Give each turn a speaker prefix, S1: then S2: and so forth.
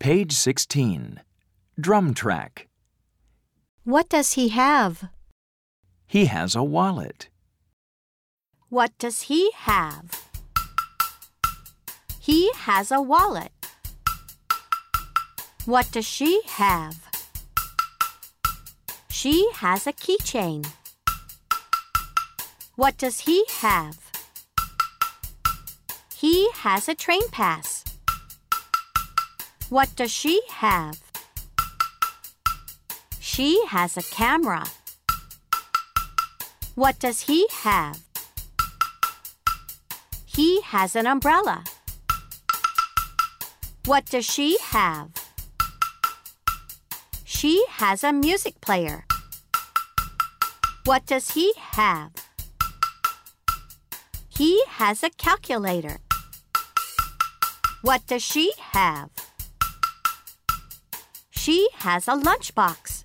S1: Page 16. Drum track.
S2: What does he have?
S1: He has a wallet.
S2: What does he have? He has a wallet. What does she have? She has a keychain. What does he have? He has a train pass. What does she have? She has a camera. What does he have? He has an umbrella. What does she have? She has a music player. What does he have? He has a calculator. What does she have? She has a lunchbox.